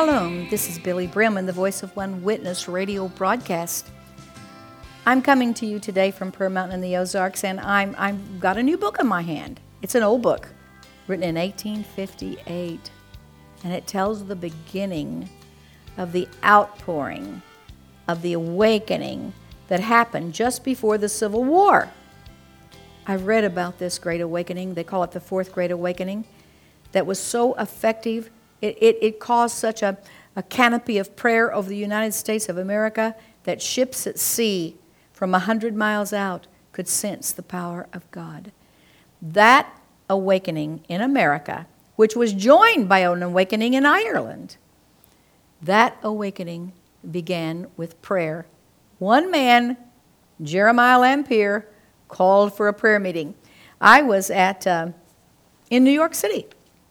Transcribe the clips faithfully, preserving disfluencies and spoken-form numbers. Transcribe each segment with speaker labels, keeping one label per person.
Speaker 1: Shalom, this is Billy Brim and the Voice of One Witness radio broadcast. I'm coming to you today from Prayer Mountain in the Ozarks, and I'm, I've got a new book in my hand. It's an old book, written in eighteen fifty-eight, and it tells the beginning of the outpouring of the awakening that happened just before the Civil War. I've read about this Great Awakening. They call it the Fourth Great Awakening, that was so effective. It, it, it caused such a, a canopy of prayer over the United States of America that ships at sea from a hundred miles out could sense the power of God. That awakening in America, which was joined by an awakening in Ireland, that awakening began with prayer. One man, Jeremiah Lampier, called for a prayer meeting. I was at uh, in New York City.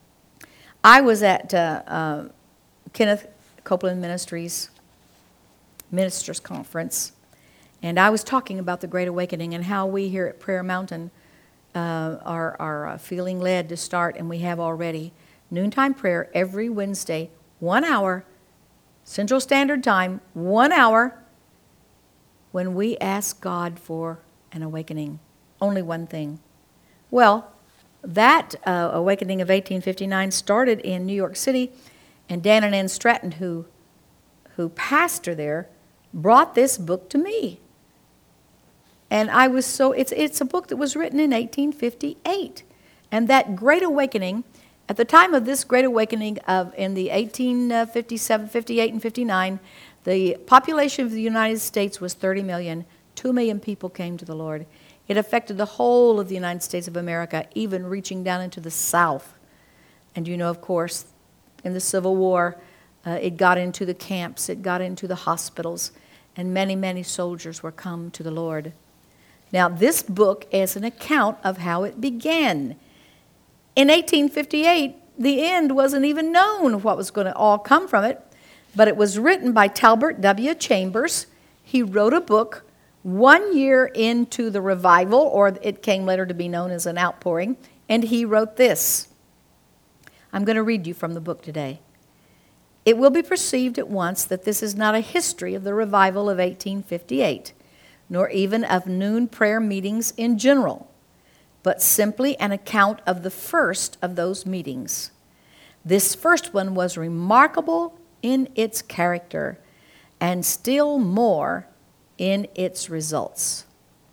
Speaker 1: I was at uh, uh, Kenneth Copeland Ministries Ministers Conference, and I was talking about the Great Awakening and how we here at Prayer Mountain uh, are, are uh, feeling led to start, and we have already, noontime prayer every Wednesday, one hour, Central Standard Time, one hour, when we ask God for an awakening. Only one thing. Well, that uh, awakening of eighteen fifty-nine started in New York City, and Dan and Ann Stratton, who, who pastor there, brought this book to me. And I was so, it's, it's a book that was written in eighteen fifty-eight. And that Great Awakening, at the time of this Great Awakening of in the eighteen fifty-seven, fifty-eight, and fifty-nine, the population of the United States was thirty million. Two million people came to the Lord. It affected the whole of the United States of America, even reaching down into the South. And you know, of course, in the Civil War, uh, it got into the camps, it got into the hospitals, and many, many soldiers were come to the Lord. Now, this book is an account of how it began. In eighteen fifty-eight, the end wasn't even known what was going to all come from it, but it was written by Talbert W. Chambers. He wrote a book one year into the revival, or it came later to be known as an outpouring, and he wrote this. I'm going to read you from the book today. It will be perceived at once that this is not a history of the revival of eighteen fifty-eight, nor even of noon prayer meetings in general, but simply an account of the first of those meetings. This first one was remarkable in its character, and still more in its results.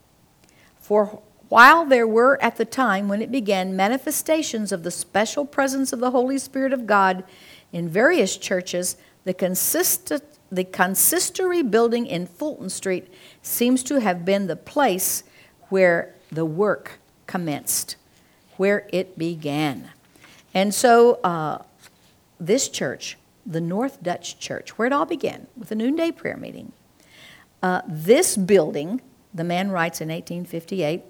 Speaker 1: For while there were at the time when it began manifestations of the special presence of the Holy Spirit of God in various churches, the, consist- the consistory building in Fulton Street seems to have been the place where the work commenced, where it began. And so uh, this church, the North Dutch Church, where it all began with a noonday prayer meeting, Uh, this building, the man writes in eighteen fifty-eight,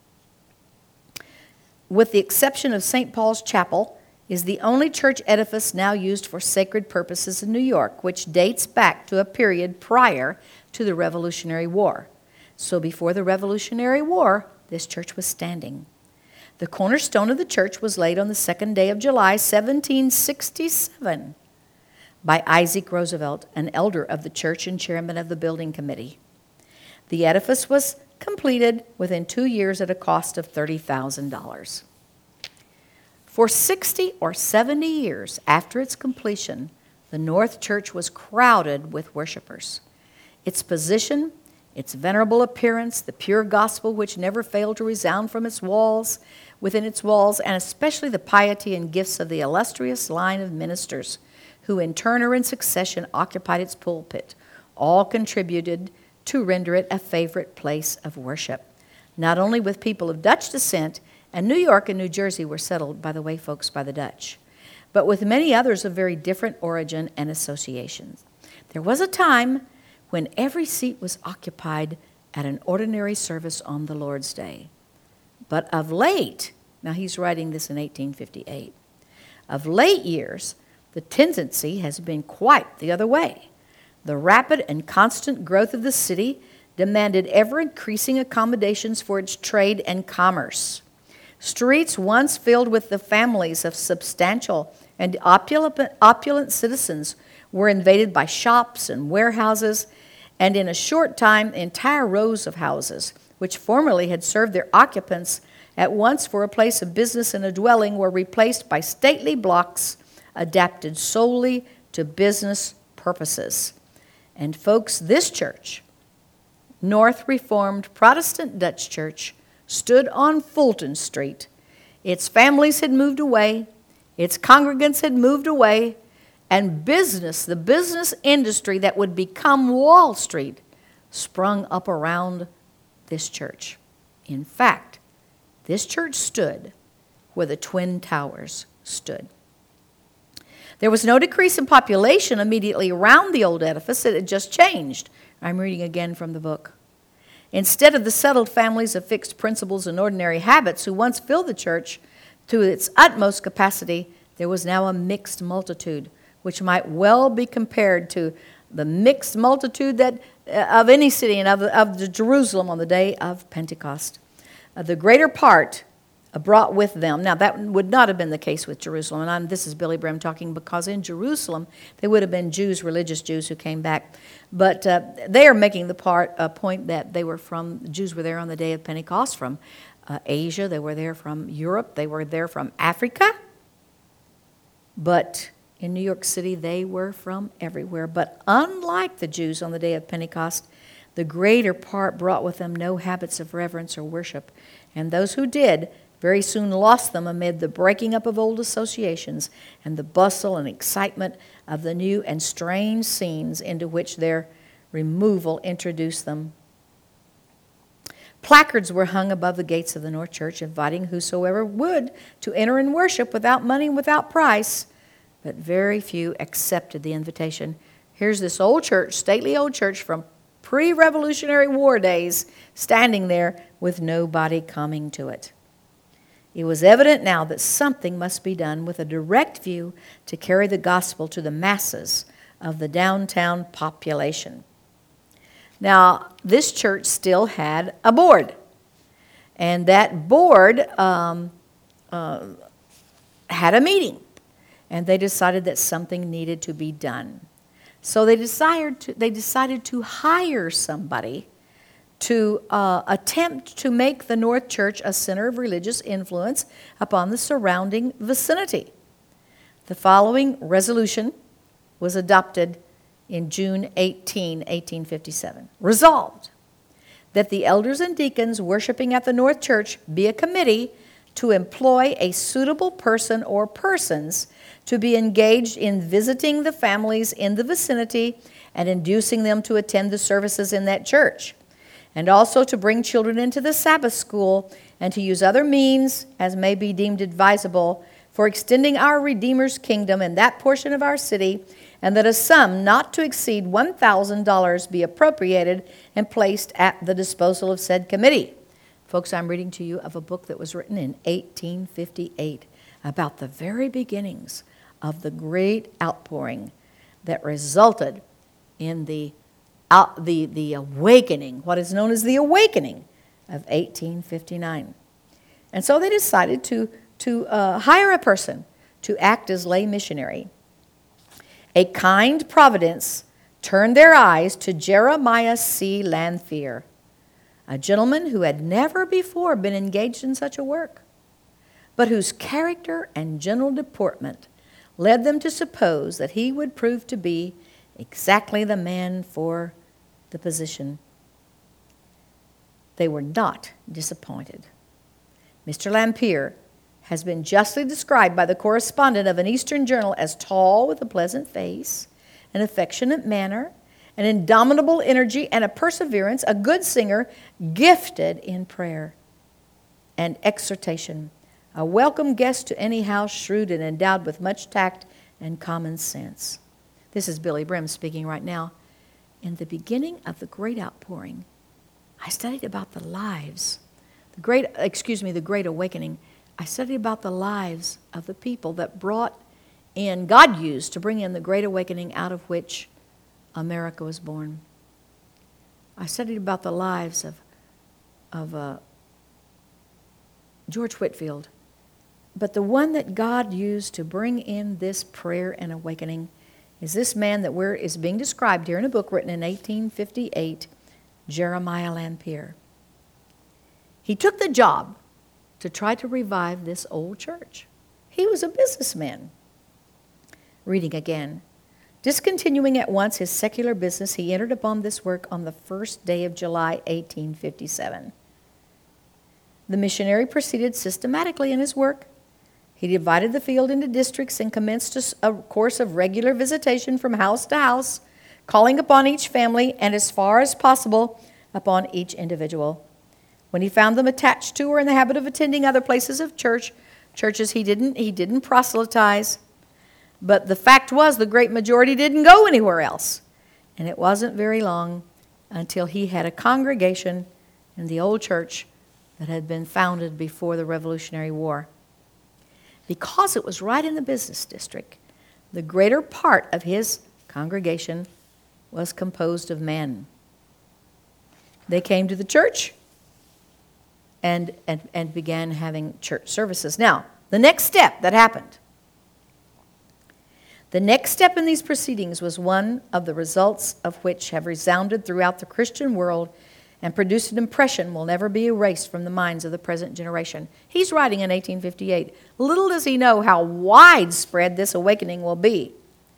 Speaker 1: with the exception of Saint Paul's Chapel, is the only church edifice now used for sacred purposes in New York, which dates back to a period prior to the Revolutionary War. So before the Revolutionary War, this church was standing. The cornerstone of the church was laid on the second day of July, seventeen sixty-seven. By Isaac Roosevelt, an elder of the church and chairman of the building committee. The edifice was completed within two years at a cost of thirty thousand dollars. For sixty or seventy years after its completion, the North Church was crowded with worshipers. Its position, its venerable appearance, the pure gospel which never failed to resound from its walls, within its walls, and especially the piety and gifts of the illustrious line of ministers who in turn or in succession occupied its pulpit, all contributed to render it a favorite place of worship, not only with people of Dutch descent, and New York and New Jersey were settled, by the way, folks, by the Dutch, but with many others of very different origin and associations. There was a time when every seat was occupied at an ordinary service on the Lord's Day. But of late, now he's writing this in eighteen fifty-eight, of late years, the tendency has been quite the other way. The rapid and constant growth of the city demanded ever-increasing accommodations for its trade and commerce. Streets once filled with the families of substantial and opulent, opulent citizens were invaded by shops and warehouses, and in a short time, entire rows of houses, which formerly had served their occupants at once for a place of business and a dwelling, were replaced by stately blocks adapted solely to business purposes. And folks, this church, North Reformed Protestant Dutch Church, stood on Fulton Street. Its families had moved away, its congregants had moved away, and business, the business industry that would become Wall Street, sprung up around this church. In fact, this church stood where the Twin Towers stood. There was no decrease in population immediately around the old edifice. It had just changed. I'm reading again from the book. Instead of the settled families of fixed principles and ordinary habits who once filled the church to its utmost capacity, there was now a mixed multitude, which might well be compared to the mixed multitude that uh, of any city and of, of the Jerusalem on the day of Pentecost. Uh, the greater part uh, brought with them. Now, that would not have been the case with Jerusalem. And I'm, this is Billy Brim talking, because in Jerusalem, they would have been Jews, religious Jews who came back. But uh, they are making the part uh, point that they were from, the Jews were there on the day of Pentecost from uh, Asia. They were there from Europe. They were there from Africa. But in New York City, they were from everywhere. But unlike the Jews on the day of Pentecost, the greater part brought with them no habits of reverence or worship. And those who did very soon lost them amid the breaking up of old associations and the bustle and excitement of the new and strange scenes into which their removal introduced them. Placards were hung above the gates of the North Church, inviting whosoever would to enter and worship without money and without price, but very few accepted the invitation. Here's this old church, stately old church from pre-Revolutionary War days, standing there with nobody coming to it. It was evident now that something must be done with a direct view to carry the gospel to the masses of the downtown population. Now, this church still had a board, and that board um, uh, had a meeting, and they decided that something needed to be done. So they decided to, they decided to hire somebody to uh, attempt to make the North Church a center of religious influence upon the surrounding vicinity. The following resolution was adopted in June eighteenth, eighteen fifty-seven. Resolved that the elders and deacons worshiping at the North Church be a committee to employ a suitable person or persons to be engaged in visiting the families in the vicinity and inducing them to attend the services in that church, and also to bring children into the Sabbath school and to use other means as may be deemed advisable for extending our Redeemer's kingdom in that portion of our city, and that a sum not to exceed one thousand dollars be appropriated and placed at the disposal of said committee. Folks, I'm reading to you of a book that was written in eighteen fifty-eight about the very beginnings of the great outpouring that resulted in the out, the, the awakening, what is known as the awakening of eighteen fifty-nine. And so they decided to, to uh, hire a person to act as lay missionary. A kind providence turned their eyes to Jeremiah C. Lanphier, a gentleman who had never before been engaged in such a work, but whose character and general deportment led them to suppose that he would prove to be exactly the man for the position. They were not disappointed. Mister Lanphier has been justly described by the correspondent of an Eastern journal as tall with a pleasant face, an affectionate manner, an indomitable energy, and a perseverance, a good singer, gifted in prayer and exhortation, a welcome guest to any house, shrewd and endowed with much tact and common sense. This is Billy Brim speaking right now. In the beginning of the great outpouring, I studied about the lives, the great, excuse me, the great awakening. I studied about the lives of the people that brought in, God used to bring in the great awakening out of which America was born. I studied about the lives of, of uh, George Whitefield. But the one that God used to bring in this prayer and awakening is this man that we're, is being described here in a book written in eighteen fifty-eight, Jeremiah Lanphier. He took the job to try to revive this old church. He was a businessman. Reading again. Discontinuing at once his secular business, he entered upon this work on the first day of July, eighteen fifty-seven. The missionary proceeded systematically in his work. He divided the field into districts and commenced a course of regular visitation from house to house, calling upon each family and, as far as possible, upon each individual. When he found them attached to or in the habit of attending other places of church, churches he didn't, he didn't proselytize. But the fact was the great majority didn't go anywhere else. And it wasn't very long until he had a congregation in the old church that had been founded before the Revolutionary War. Because it was right in the business district, the greater part of his congregation was composed of men. They came to the church and, and, and began having church services. Now, the next step that happened, the next step in these proceedings was one of the results of which have resounded throughout the Christian world and produced an impression will never be erased from the minds of the present generation. He's writing in eighteen fifty-eight. Little does he know how widespread this awakening will be.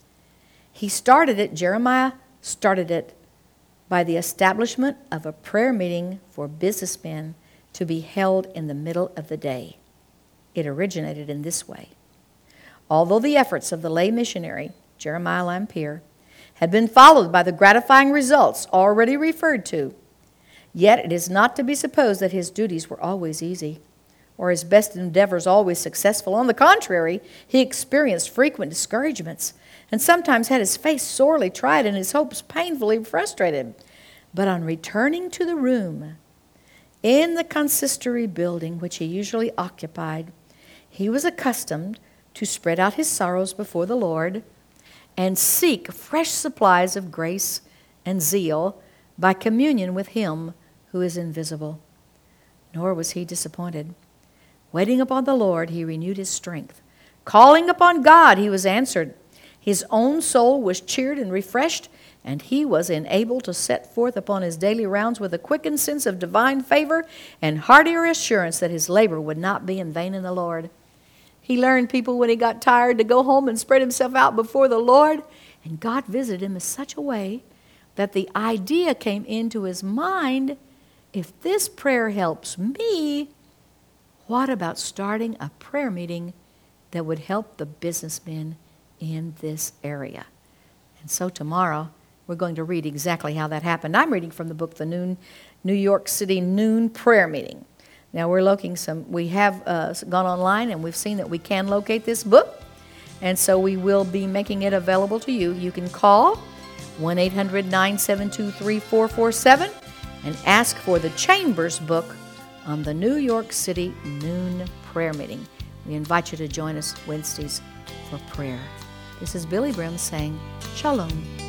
Speaker 1: He started it, Jeremiah started it, by the establishment of a prayer meeting for businessmen to be held in the middle of the day. It originated in this way. Although the efforts of the lay missionary, Jeremiah Lanphier, had been followed by the gratifying results already referred to, yet it is not to be supposed that his duties were always easy, or his best endeavors always successful. On the contrary, he experienced frequent discouragements, and sometimes had his faith sorely tried and his hopes painfully frustrated. But on returning to the room in the consistory building which he usually occupied, he was accustomed to spread out his sorrows before the Lord and seek fresh supplies of grace and zeal by communion with him who is invisible. Nor was he disappointed. Waiting upon the Lord, he renewed his strength. Calling upon God, he was answered. His own soul was cheered and refreshed, and he was enabled to set forth upon his daily rounds with a quickened sense of divine favor and heartier assurance that his labor would not be in vain in the Lord. He learned, people, when he got tired, to go home and spread himself out before the Lord, and God visited him in such a way that the idea came into his mind, if this prayer helps me, what about starting a prayer meeting that would help the businessmen in this area? And so tomorrow, we're going to read exactly how that happened. I'm reading from the book, The Noon, New York City Noon Prayer Meeting. Now, we're looking some, we have uh, gone online and we've seen that we can locate this book. And so we will be making it available to you. You can call one eight hundred nine seven two three four four seven and ask for the Chambers book on the New York City Noon Prayer Meeting. We invite you to join us Wednesdays for prayer. This is Billy Brim saying, Shalom.